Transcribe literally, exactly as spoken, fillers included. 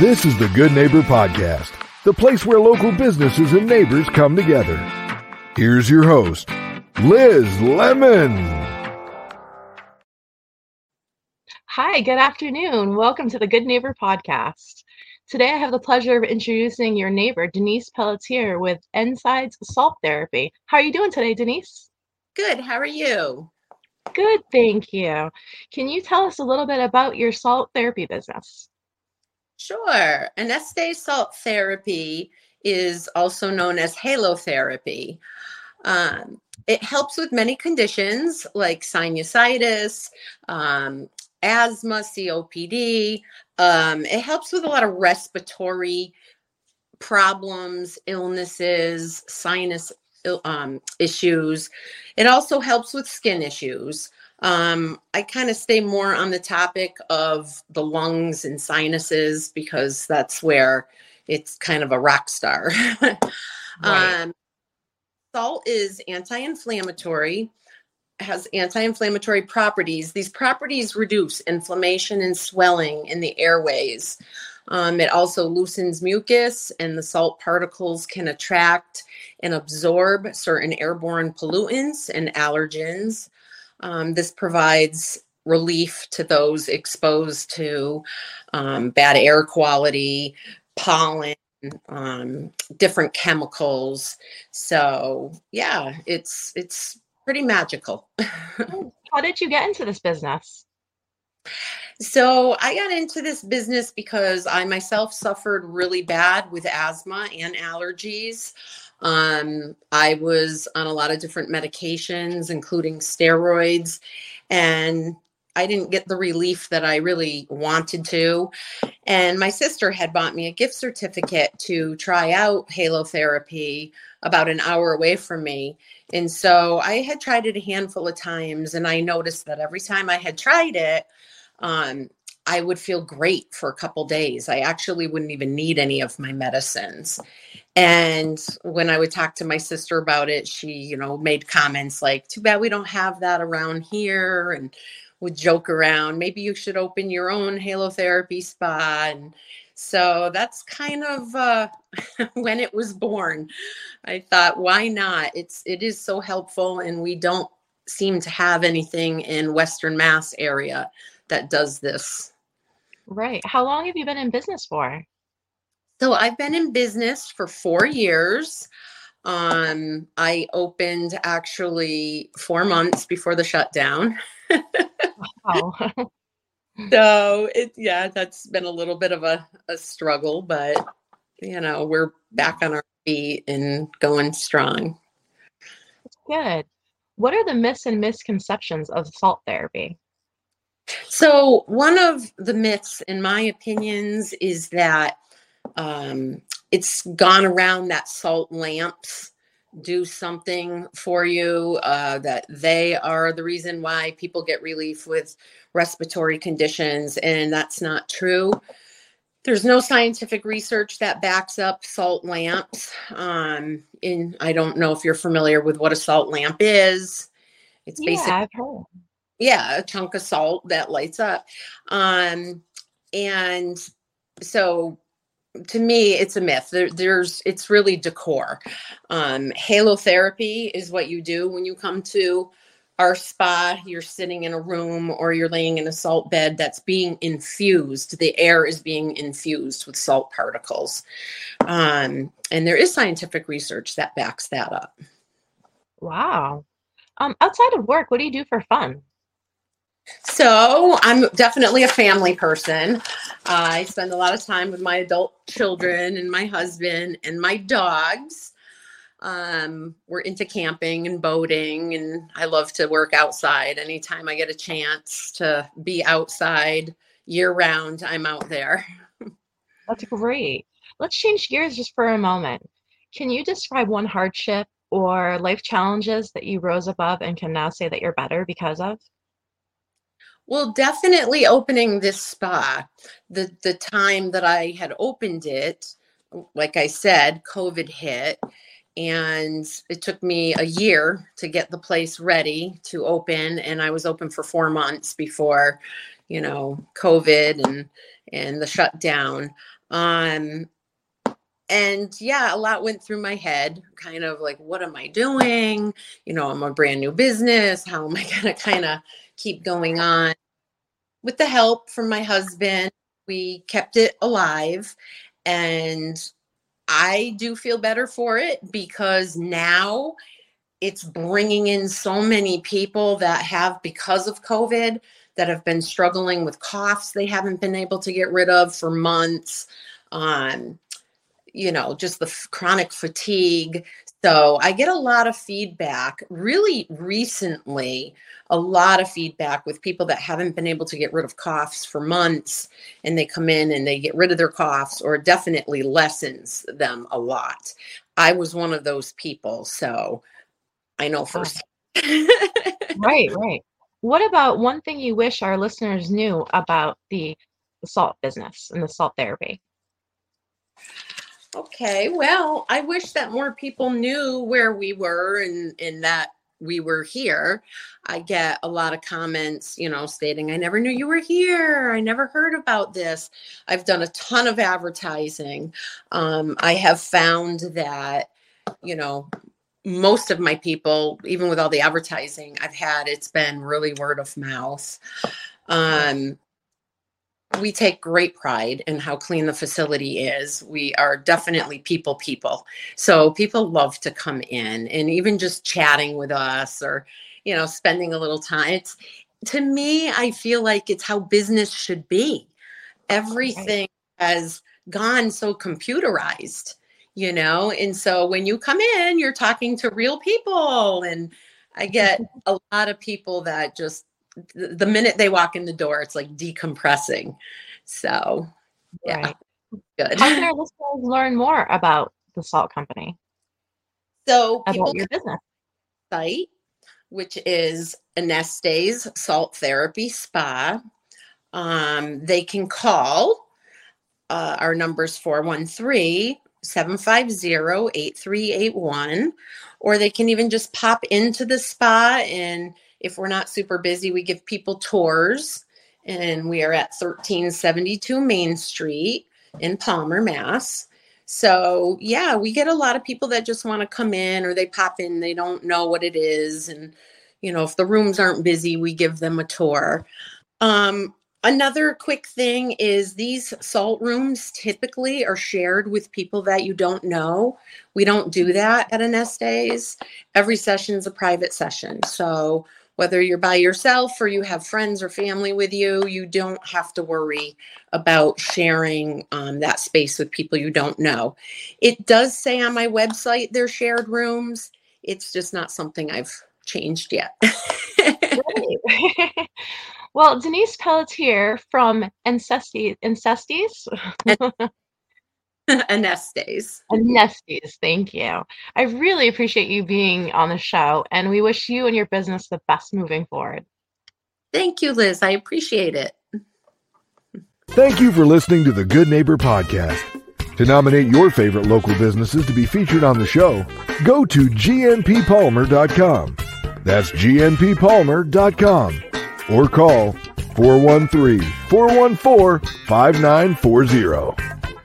This is the Good Neighbor Podcast, the place where local businesses and neighbors come together. Here's your host, Liz Lemon. Hi, good afternoon. Welcome to the Good Neighbor Podcast. Today I have the pleasure of introducing your neighbor, Denise Pelletier with N-Sides Salt Therapy. How are you doing today, Denise? Good. How are you? Good, thank you. Can you tell us a little bit about your salt therapy business? Sure. Anestase salt therapy is also known as halotherapy. Um, it helps with many conditions like sinusitis, um, asthma, C O P D. Um, it helps with a lot of respiratory problems, illnesses, sinus um, issues. It also helps with skin issues. Um, I kind of stay more on the topic of the lungs and sinuses because that's where it's kind of a rock star. Right. um, salt is anti-inflammatory, has anti-inflammatory properties. These properties reduce inflammation and swelling in the airways. Um, it also loosens mucus, and the salt particles can attract and absorb certain airborne pollutants and allergens. Um, this provides relief to those exposed to um, bad air quality, pollen, um, different chemicals. So yeah, it's it's pretty magical. How did you get into this business? So I got into this business because I myself suffered really bad with asthma and allergies. Um, I was on a lot of different medications, including steroids, and I didn't get the relief that I really wanted to. And my sister had bought me a gift certificate to try out halotherapy about an hour away from me. And so I had tried it a handful of times, and I noticed that every time I had tried it, um, I would feel great for a couple days. I actually wouldn't even need any of my medicines. And when I would talk to my sister about it, she, you know, made comments like, too bad we don't have that around here, and would joke around, maybe you should open your own halotherapy spa. And so that's kind of uh, when it was born. I thought, why not? It's, it is so helpful, and we don't seem to have anything in Western Mass area that does this. Right. How long have you been in business for? So I've been in business for four years. Um, I opened actually four months before the shutdown. Wow. So it, yeah, that's been a little bit of a, a struggle, but you know, we're back on our feet and going strong. Good. What are the myths and misconceptions of salt therapy? So one of the myths, in my opinions, is that um, it's gone around that salt lamps do something for you, uh, that they are the reason why people get relief with respiratory conditions. And that's not true. There's no scientific research that backs up salt lamps. Um, and I don't know if you're familiar with what a salt lamp is. It's Yeah, basically, I've heard. yeah, a chunk of salt that lights up. Um, and so to me, it's a myth. There, there's, it's really decor. Um, halotherapy is what you do when you come to our spa. You're sitting in a room or you're laying in a salt bed that's being infused. The air is being infused with salt particles. Um, and there is scientific research that backs that up. Wow. Um, outside of work, what do you do for fun? So I'm definitely a family person. Uh, I spend a lot of time with my adult children and my husband and my dogs. Um, we're into camping and boating, and I love to work outside. Anytime I get a chance to be outside year round, I'm out there. That's great. Let's change gears just for a moment. Can you describe one hardship or life challenges that you rose above and can now say that you're better because of? Well, definitely opening this spa. The the time that I had opened it, like I said, COVID hit, and it took me a year to get the place ready to open, and I was open for four months before, you know, COVID and and the shutdown. Um, and yeah, a lot went through my head, kind of like, what am I doing? You know, I'm a brand new business. How am I going to kind of keep going on? With the help from my husband, we kept it alive, and I do feel better for it because now it's bringing in so many people that have, because of COVID, that have been struggling with coughs they haven't been able to get rid of for months. Um, you know, just the f- chronic fatigue. So I get a lot of feedback really recently, a lot of feedback with people that haven't been able to get rid of coughs for months, and they come in and they get rid of their coughs, or definitely lessens them a lot. I was one of those people, so I know first. Right, right. What about one thing you wish our listeners knew about the, the salt business and the salt therapy? Okay, well, I wish that more people knew where we were and, and that we were here. I get a lot of comments, you know, stating, I never knew you were here. I never heard about this. I've done a ton of advertising. Um, I have found that, you know, most of my people, even with all the advertising I've had, it's been really word of mouth. Um, we take great pride in how clean the facility is. We are definitely people people. So people love to come in, and even just chatting with us, or, you know, spending a little time. It's, to me, I feel like it's how business should be. Everything has gone so computerized, you know? And so when you come in, you're talking to real people. And I get a lot of people that just, the minute they walk in the door, it's like decompressing. So, yeah, Right. good. How can our listeners learn more about the salt company? So, About people your business site, which is Aneste's Salt Therapy Spa. Um, they can call. Uh, our number's four one three, seven five zero, eight three eight one, or they can even just pop into the spa, and if we're not super busy, we give people tours, and we are at thirteen seventy-two Main Street in Palmer, Mass. So yeah, we get a lot of people that just want to come in, or they pop in, they don't know what it is. And, you know, if the rooms aren't busy, we give them a tour. Um, another quick thing is these salt rooms typically are shared with people that you don't know. We don't do that at Aneste's. Every session is a private session. So whether you're by yourself or you have friends or family with you, you don't have to worry about sharing um, that space with people you don't know. It does say on my website they're shared rooms. It's just not something I've changed yet. Well, Denise Pelletier from Ancestes, Ancestes? Aneste's. Anestes, thank you. I really appreciate you being on the show, and we wish you and your business the best moving forward. Thank you, Liz. I appreciate it. Thank you for listening to the Good Neighbor Podcast. To nominate your favorite local businesses to be featured on the show, go to G N P palmer dot com. That's G N P palmer dot com. Or call four one three, four one four, five nine four zero.